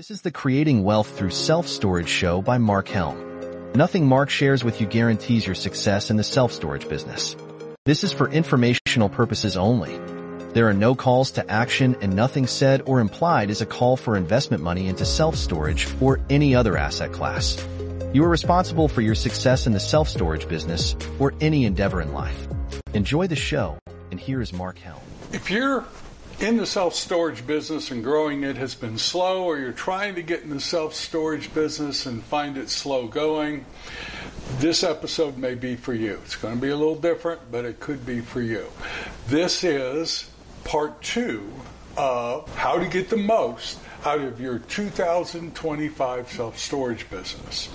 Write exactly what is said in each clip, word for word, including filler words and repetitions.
This is the Creating Wealth Through Self-Storage show by Mark Helm. Nothing Mark shares with you guarantees your success in the self-storage business. This is for informational purposes only. There are no calls to action, and nothing said or implied is a call for investment money into self-storage or any other asset class. You are responsible for your success in the self-storage business or any endeavor in life. Enjoy the show, and here is Mark Helm. If you're in the self-storage business and growing it has been slow, or you're trying to get in the self-storage business and find it slow going, this episode may be for you. It's going to be a little different, but it could be for you. This is part two of how to get the most out of your two thousand twenty-five self-storage business.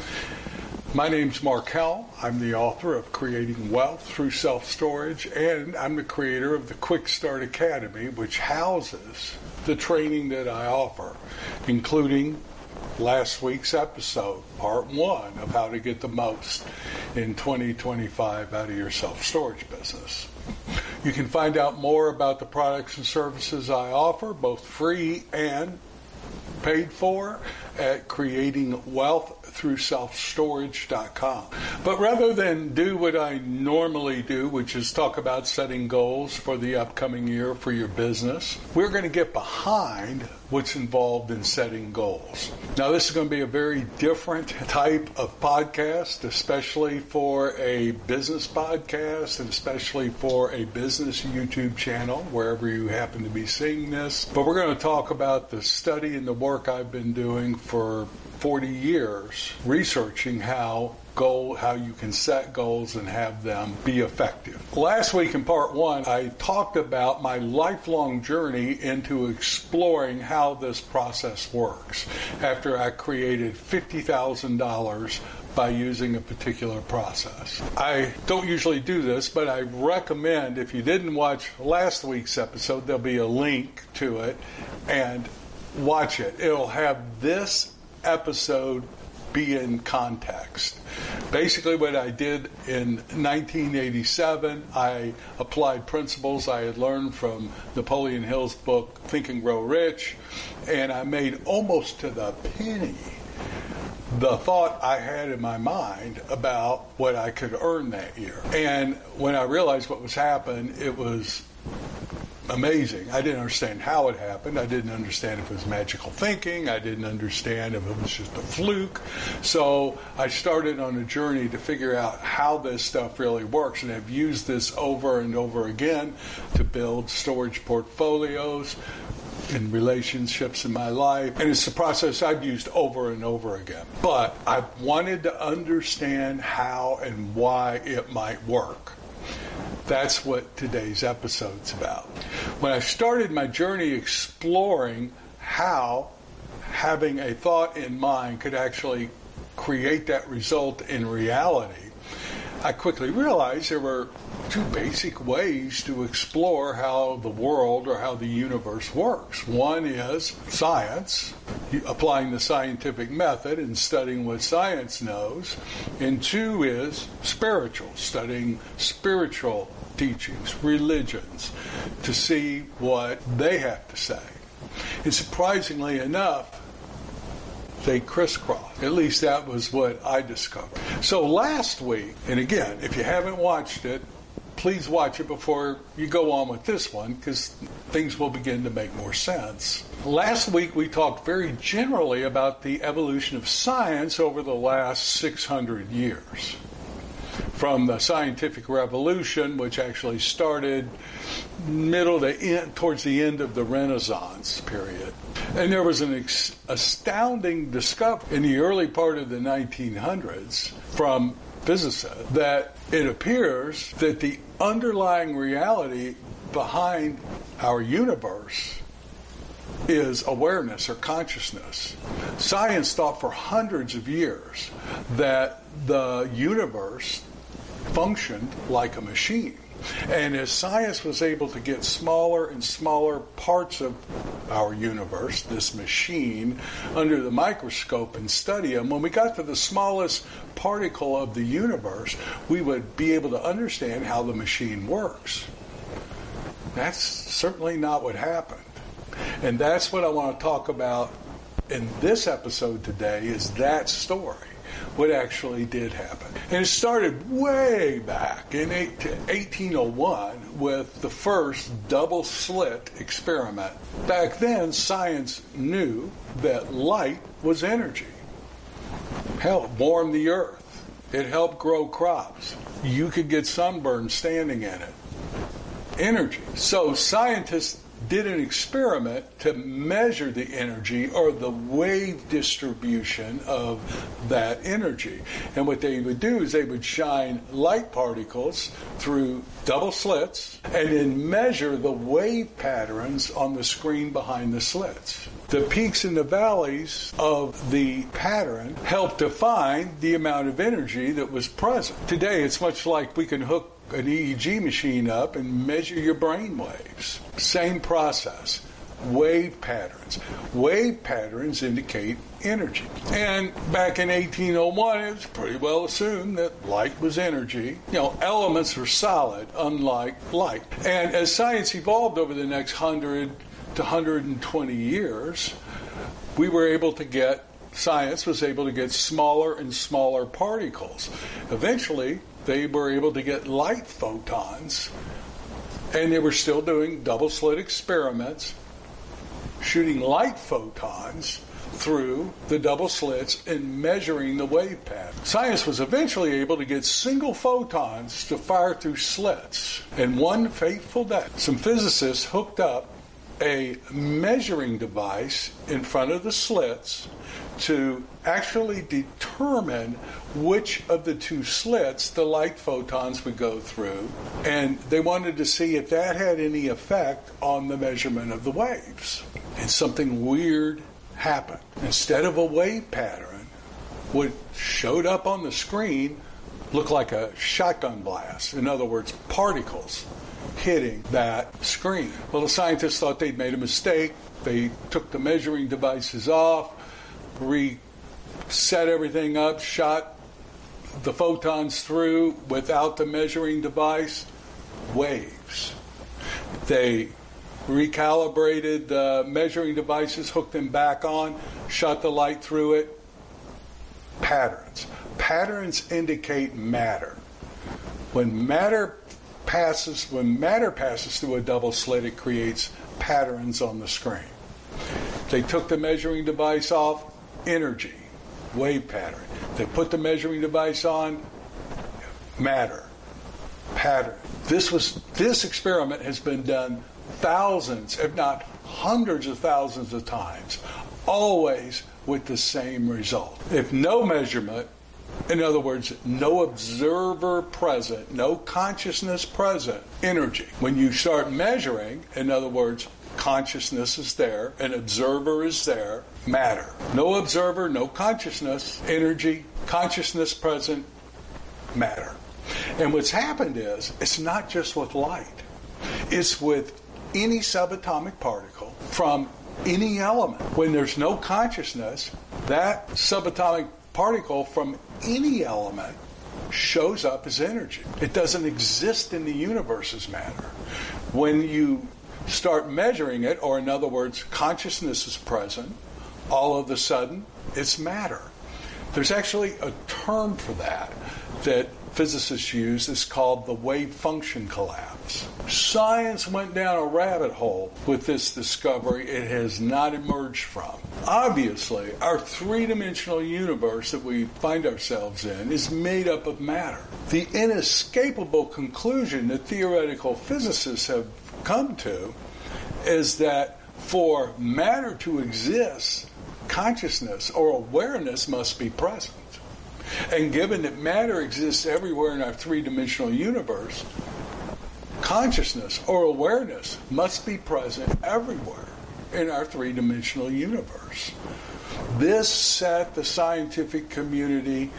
My name's Mark Helm. I'm the author of Creating Wealth Through Self-Storage, and I'm the creator of the Quick Start Academy, which houses the training that I offer, including last week's episode, part one of how to get the most in twenty twenty-five out of your self-storage business. You can find out more about the products and services I offer, both free and paid for, at creating wealth through self storage dot com. But rather than do what I normally do, which is talk about setting goals for the upcoming year for your business, we're going to get behind what's involved in setting goals. Now, this is going to be a very different type of podcast, especially for a business podcast and especially for a business YouTube channel, wherever you happen to be seeing this. But we're going to talk about the study and the work I've been doing for forty years, researching how goal, how you can set goals and have them be effective. Last week in part one, I talked about my lifelong journey into exploring how this process works after I created fifty thousand dollars by using a particular process. I don't usually do this, but I recommend, if you didn't watch last week's episode, there'll be a link to it, and watch it. It'll have this episode be in context. Basically, what I did in nineteen eighty-seven, I applied principles I had learned from Napoleon Hill's book, Think and Grow Rich, and I made almost to the penny the thought I had in my mind about what I could earn that year. And when I realized what was happening, it was amazing. I didn't understand how it happened. I didn't understand if it was magical thinking. I didn't understand if it was just a fluke. So I started on a journey to figure out how this stuff really works, and I've used this over and over again to build storage portfolios and relationships in my life. And it's a process I've used over and over again. But I wanted to understand how and why it might work. That's what today's episode's about. When I started my journey exploring how having a thought in mind could actually create that result in reality, I quickly realized there were two basic ways to explore how the world or how the universe works. One is science, applying the scientific method and studying what science knows. And two is spiritual, studying spiritual teachings, religions, to see what they have to say. And surprisingly enough, they crisscross. At least that was what I discovered. So last week, and again, if you haven't watched it, please watch it before you go on with this one, because things will begin to make more sense. Last week we talked very generally about the evolution of science over the last six hundred years. From the scientific revolution, which actually started middle to end, towards the end of the Renaissance period. And there was an ex- astounding discovery in the early part of the nineteen hundreds from physicists that it appears that the underlying reality behind our universe is awareness or consciousness. Science thought for hundreds of years that the universe functioned like a machine. And as science was able to get smaller and smaller parts of our universe, this machine, under the microscope and study them, when we got to the smallest particle of the universe, we would be able to understand how the machine works. That's certainly not what happened. And that's what I want to talk about in this episode today is that story, what actually did happen. And it started way back in eighteen oh one with the first double slit experiment. Back then, science knew that light was energy. Helped warm the earth. It helped grow crops. You could get sunburned standing in it. Energy. So scientists did an experiment to measure the energy or the wave distribution of that energy. And what they would do is they would shine light particles through double slits and then measure the wave patterns on the screen behind the slits. The peaks and the valleys of the pattern helped define the amount of energy that was present. Today, it's much like we can hook an E E G machine up and measure your brain waves. Same process. Wave patterns. Wave patterns indicate energy. And back in eighteen oh one, it was pretty well assumed that light was energy. You know, elements are solid, unlike light. And as science evolved over the next one hundred to one hundred twenty years, we were able to get, science was able to get smaller and smaller particles. Eventually, they were able to get light photons, and they were still doing double-slit experiments, shooting light photons through the double slits and measuring the wave pattern. Science was eventually able to get single photons to fire through slits. And one fateful day, some physicists hooked up a measuring device in front of the slits to actually determine which of the two slits the light photons would go through. And they wanted to see if that had any effect on the measurement of the waves. And something weird happened. Instead of a wave pattern, what showed up on the screen looked like a shotgun blast. In other words, particles hitting that screen. Well, the scientists thought they'd made a mistake. They took the measuring devices off, reset everything up, shot the photons through without the measuring device. Waves. They recalibrated the measuring devices, hooked them back on, shot the light through it. Patterns. Patterns indicate matter. When matter passes, when matter passes through a double slit, it creates patterns on the screen. They took the measuring device off, energy, wave pattern. They put the measuring device on, matter, pattern. This was this experiment has been done thousands, if not hundreds of thousands of times, always with the same result. If no measurement, in other words, no observer present, no consciousness present, energy. When you start measuring, in other words, consciousness is there, an observer is there, matter. No observer, no consciousness, energy, consciousness present, matter. And what's happened is, it's not just with light. It's with any subatomic particle from any element. When there's no consciousness, that subatomic particle from any element shows up as energy. It doesn't exist in the universe as matter. When you start measuring it, or in other words, consciousness is present, all of a sudden, it's matter. There's actually a term for that that physicists use. It's called the wave function collapse. Science went down a rabbit hole with this discovery it has not emerged from. Obviously, our three-dimensional universe that we find ourselves in is made up of matter. The inescapable conclusion that theoretical physicists have come to is that for matter to exist, consciousness or awareness must be present. And given that matter exists everywhere in our three-dimensional universe, consciousness or awareness must be present everywhere in our three-dimensional universe. This set the scientific community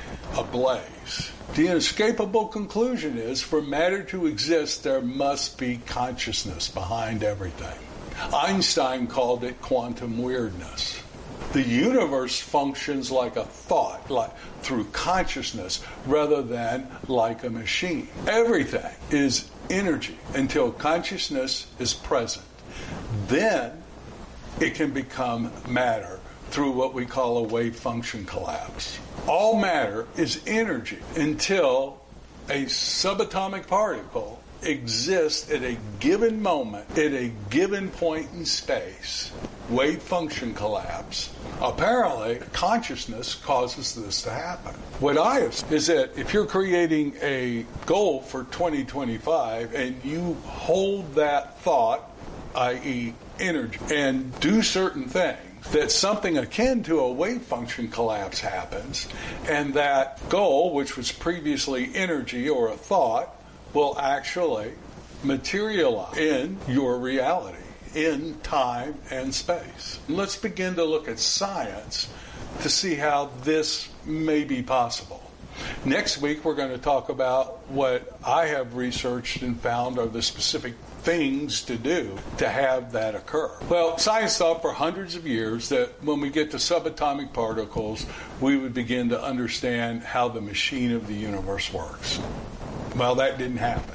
ablaze. The inescapable conclusion is, for matter to exist, there must be consciousness behind everything. Einstein called it quantum weirdness. The universe functions like a thought, like through consciousness, rather than like a machine. Everything is energy until consciousness is present. Then it can become matter, through what we call a wave function collapse. All matter is energy until a subatomic particle exists at a given moment, at a given point in space. Wave function collapse. Apparently, consciousness causes this to happen. What I have is that if you're creating a goal for twenty twenty-five and you hold that thought, that is energy, and do certain things, that something akin to a wave function collapse happens, and that goal, which was previously energy or a thought, will actually materialize in your reality, in time and space. Let's begin to look at science to see how this may be possible. Next week, we're going to talk about what I have researched and found are the specific things to do to have that occur. Well, science thought for hundreds of years that when we get to subatomic particles, we would begin to understand how the machine of the universe works. Well, that didn't happen.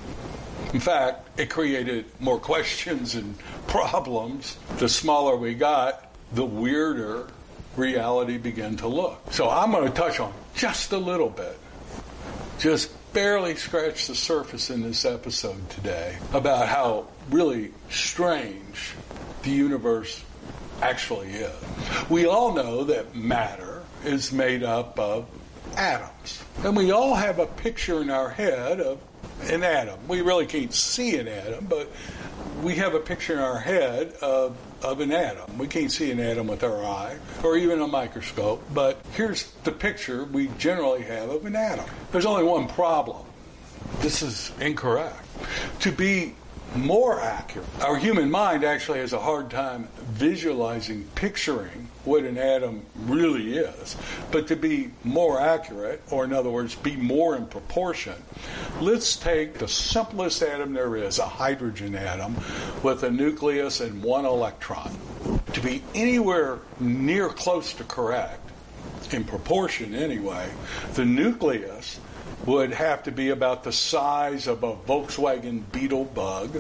In fact, it created more questions and problems. The smaller we got, the weirder reality began to look. So I'm going to touch on just a little bit, just barely scratch the surface in this episode today about how really strange the universe actually is. We all know that matter is made up of atoms. And we all have a picture in our head of an atom. We really can't see an atom, but we have a picture in our head of, of an atom. We can't see an atom with our eye or even a microscope, but here's the picture we generally have of an atom. There's only one problem. This is incorrect. To be more accurate, our human mind actually has a hard time visualizing, picturing what an atom really is. But to be more accurate, or in other words, be more in proportion, let's take the simplest atom there is, a hydrogen atom, with a nucleus and one electron. To be anywhere near close to correct, in proportion anyway, the nucleus would have to be about the size of a Volkswagen Beetle bug,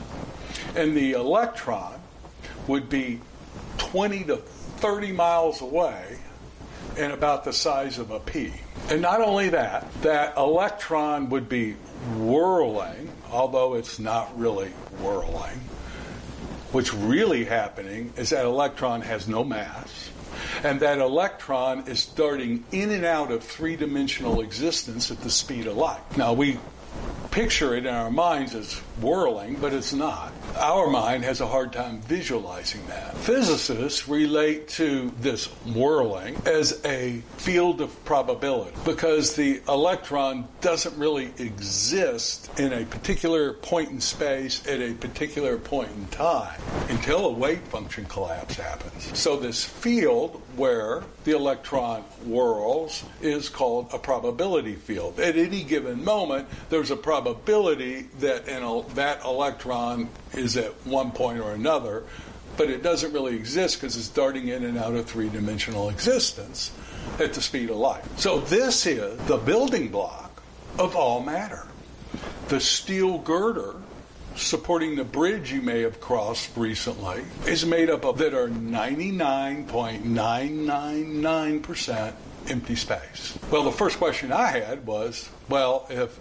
and the electron would be twenty to thirty miles away and about the size of a pea. And not only that, that electron would be whirling, although it's not really whirling. What's really happening is that electron has no mass, and that electron is darting in and out of three-dimensional existence at the speed of light. Now, we picture it in our minds as whirling, but it's not. Our mind has a hard time visualizing that. Physicists relate to this whirling as a field of probability because the electron doesn't really exist in a particular point in space at a particular point in time until a wave function collapse happens. So this field where the electron whirls is called a probability field. At any given moment, there's a probability that an, that electron is at one point or another, but it doesn't really exist because it's darting in and out of three-dimensional existence at the speed of light. So this is the building block of all matter. The steel girder supporting the bridge you may have crossed recently is made up of that are ninety-nine point nine nine nine percent empty space. Well, the first question I had was, well, if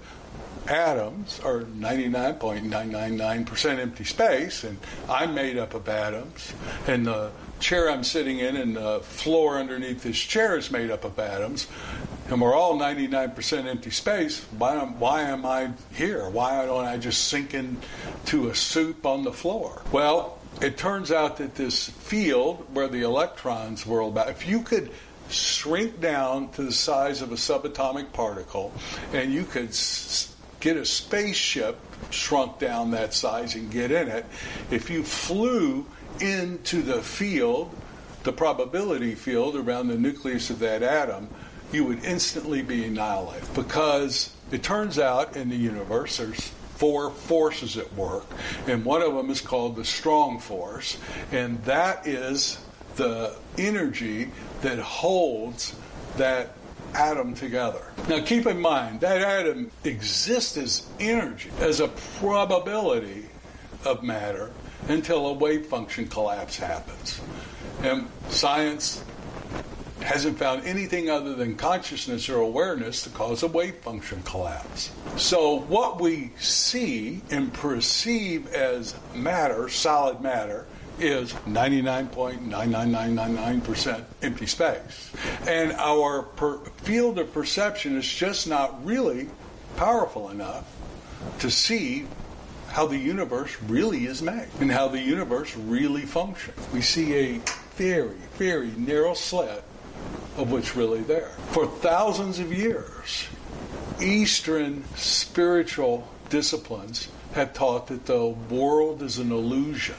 atoms are ninety-nine point nine nine nine percent empty space, and I'm made up of atoms, and the chair I'm sitting in and the floor underneath this chair is made up of atoms, and we're all ninety-nine percent empty space, why, why am I here? Why don't I just sink into a soup on the floor? Well, it turns out that this field where the electrons whirl about, if you could shrink down to the size of a subatomic particle, and you could s- get a spaceship shrunk down that size and get in it, if you flew into the field, the probability field around the nucleus of that atom, you would instantly be annihilated. Because it turns out in the universe there's four forces at work, and one of them is called the strong force, and that is the energy that holds that atom together. Now keep in mind, that atom exists as energy, as a probability of matter, until a wave function collapse happens. And science hasn't found anything other than consciousness or awareness to cause a wave function collapse. So what we see and perceive as matter, solid matter, is ninety-nine point nine nine nine nine nine percent empty space. And our per- field of perception is just not really powerful enough to see how the universe really is made and how the universe really functions. We see a very, very narrow slit of what's really there. For thousands of years, Eastern spiritual disciplines have taught that the world is an illusion,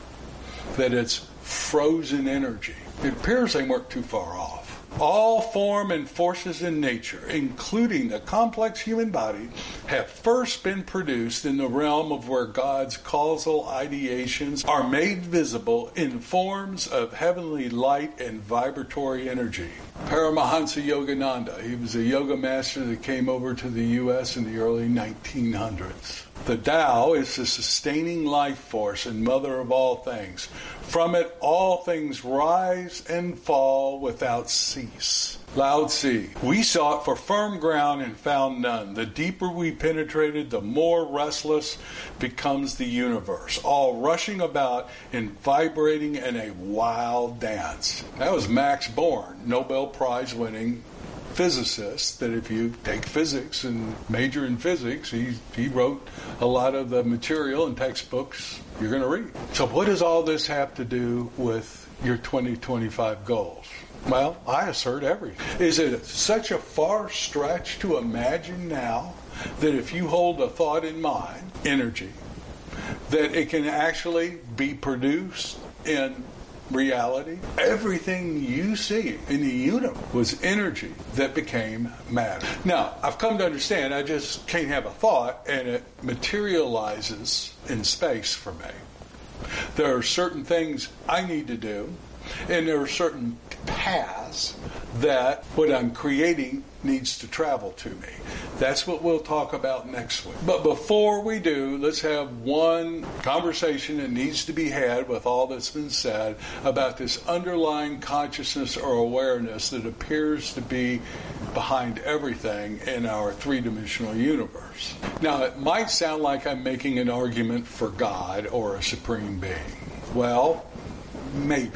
that it's frozen energy. It appears they weren't too far off. All form and forces in nature, including the complex human body, have first been produced in the realm of where God's causal ideations are made visible in forms of heavenly light and vibratory energy. Paramahansa Yogananda, he was a yoga master that came over to the U S in the early nineteen hundreds. The Tao is the sustaining life force and mother of all things. From it, all things rise and fall without cease. Lao Tzu, we sought for firm ground and found none. The deeper we penetrated, the more restless becomes the universe, all rushing about and vibrating in a wild dance. That was Max Born, Nobel Prize winning physicist, that if you take physics and major in physics, he, he wrote a lot of the material and textbooks you're going to read. So what does all this have to do with your twenty twenty-five goals? Well, I assert everything. Is it such a far stretch to imagine now that if you hold a thought in mind, energy, that it can actually be produced in reality? Everything you see in the universe was energy that became matter. Now, I've come to understand I just can't have a thought and it materializes in space for me. There are certain things I need to do, and there are certain paths that what I'm creating needs to travel to me. That's what we'll talk about next week. But before we do, let's have one conversation that needs to be had with all that's been said about this underlying consciousness or awareness that appears to be behind everything in our three-dimensional universe. Now, it might sound like I'm making an argument for God or a supreme being. Well, maybe.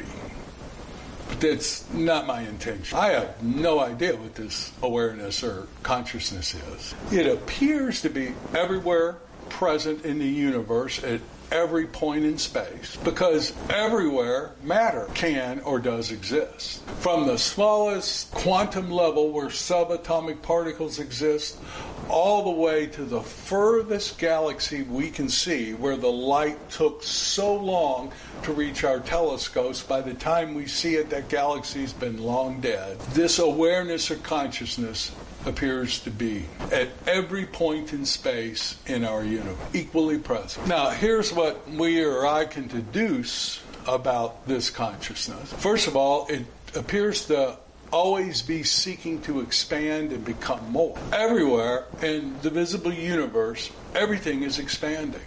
But that's not my intention. I have no idea what this awareness or consciousness is. It appears to be everywhere present in the universe at every point in space, because everywhere matter can or does exist. From the smallest quantum level where subatomic particles exist, all the way to the furthest galaxy we can see, where the light took so long to reach our telescopes, by the time we see it, that galaxy's been long dead. This awareness or consciousness appears to be at every point in space in our universe, equally present. Now, here's what we or I can deduce about this consciousness. First of all, it appears to always be seeking to expand and become more. Everywhere in the visible universe, everything is expanding.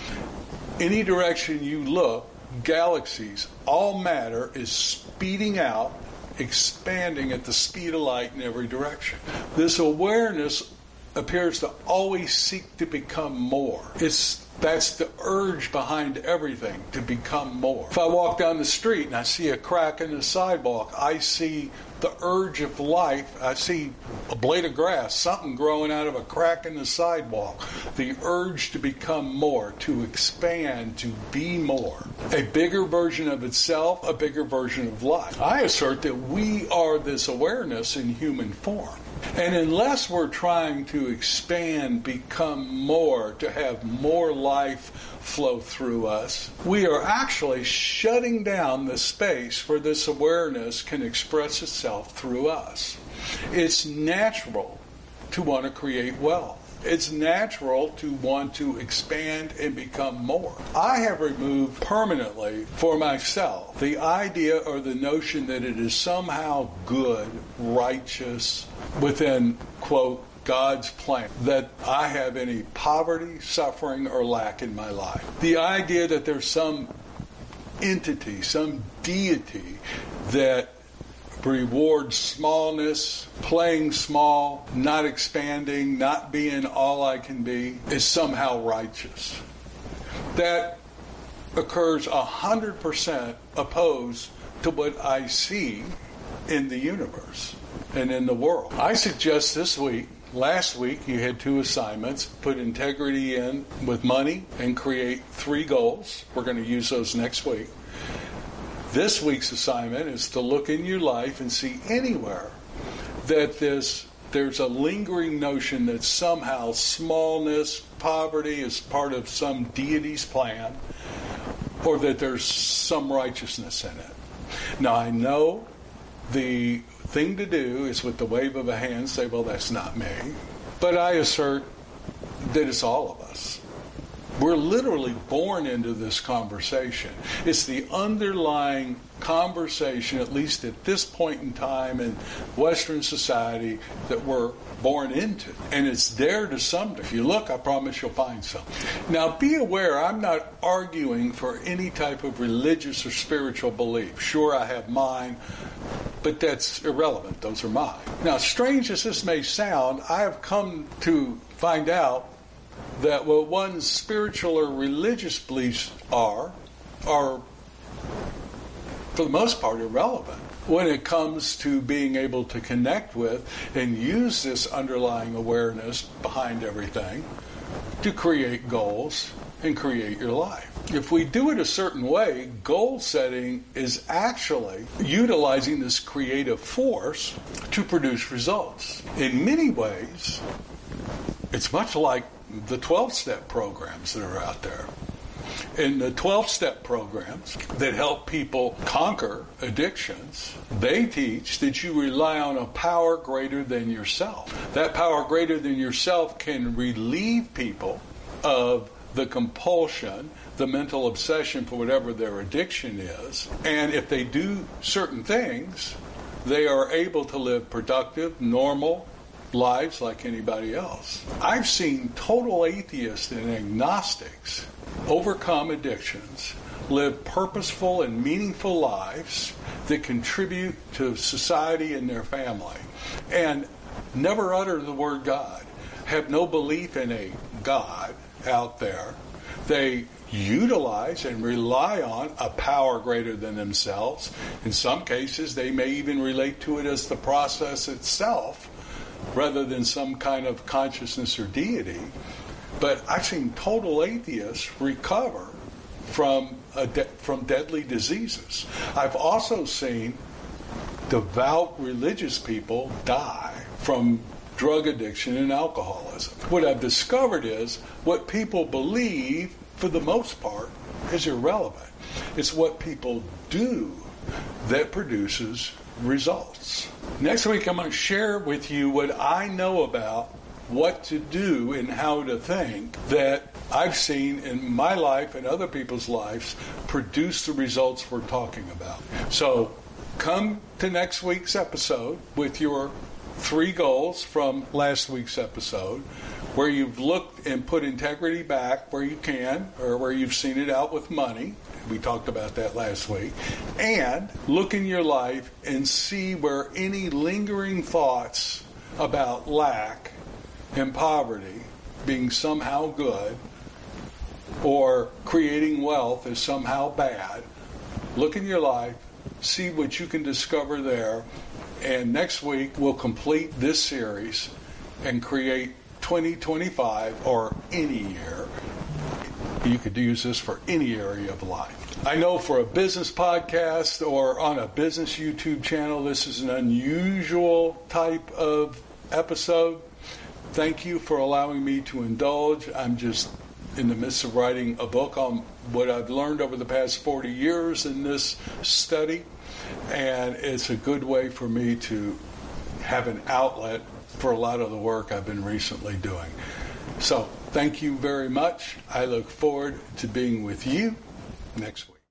Any direction you look, galaxies, all matter is speeding out, expanding at the speed of light in every direction. This awareness appears to always seek to become more. It's That's the urge behind everything, to become more. If I walk down the street and I see a crack in the sidewalk, I see the urge of life. I see a blade of grass, something growing out of a crack in the sidewalk. The urge to become more, to expand, to be more. A bigger version of itself, a bigger version of life. I assert that we are this awareness in human form. And unless we're trying to expand, become more, to have more life flow through us, we are actually shutting down the space where this awareness can express itself through us. It's natural to want to create wealth. It's natural to want to expand and become more. I have removed permanently for myself the idea or the notion that it is somehow good, righteous, within, quote, God's plan, that I have any poverty, suffering, or lack in my life. The idea that there's some entity, some deity that rewards smallness, playing small, not expanding, not being all I can be, is somehow righteous. That occurs one hundred percent opposed to what I see in the universe and in the world. I suggest this week, last week you had two assignments, put integrity in with money and create three goals. We're going to use those next week. This week's assignment is to look in your life and see anywhere that this there's a lingering notion that somehow smallness, poverty is part of some deity's plan, or that there's some righteousness in it. Now, I know the thing to do is with the wave of a hand say, well, that's not me. But I assert that it's all of us. We're literally born into this conversation. It's the underlying conversation, at least at this point in time in Western society, that we're born into. And it's there to some degree. If you look, I promise you'll find some. Now, be aware, I'm not arguing for any type of religious or spiritual belief. Sure, I have mine, but that's irrelevant. Those are mine. Now, strange as this may sound, I have come to find out that what one's spiritual or religious beliefs are, are, for the most part, irrelevant when it comes to being able to connect with and use this underlying awareness behind everything to create goals and create your life. If we do it a certain way, goal setting is actually utilizing this creative force to produce results. In many ways, it's much like the twelve-step programs that are out there. In the twelve-step programs that help people conquer addictions, they teach that you rely on a power greater than yourself. That power greater than yourself can relieve people of the compulsion, the mental obsession for whatever their addiction is. And if they do certain things, they are able to live productive, normal lives like anybody else. I've seen total atheists and agnostics overcome addictions, live purposeful and meaningful lives that contribute to society and their family, and never utter the word God, have no belief in a God out there. They utilize and rely on a power greater than themselves. In some cases, they may even relate to it as the process itself, rather than some kind of consciousness or deity. But I've seen total atheists recover from a de- from deadly diseases. I've also seen devout religious people die from drug addiction and alcoholism. What I've discovered is what people believe, for the most part, is irrelevant. It's what people do that produces results. Next week, I'm going to share with you what I know about what to do and how to think that I've seen in my life and other people's lives produce the results we're talking about. So come to next week's episode with your three goals from last week's episode, where you've looked and put integrity back where you can, or where you've seen it out with money. We talked about that last week. And look in your life and see where any lingering thoughts about lack and poverty being somehow good, or creating wealth is somehow bad. Look in your life, see what you can discover there, and next week we'll complete this series and create twenty twenty-five, or any year. You could use this for any area of life. I know for a business podcast or on a business YouTube channel, this is an unusual type of episode. Thank you for allowing me to indulge. I'm just in the midst of writing a book on what I've learned over the past forty years in this study, and it's a good way for me to have an outlet for a lot of the work I've been recently doing. So thank you very much. I look forward to being with you next week.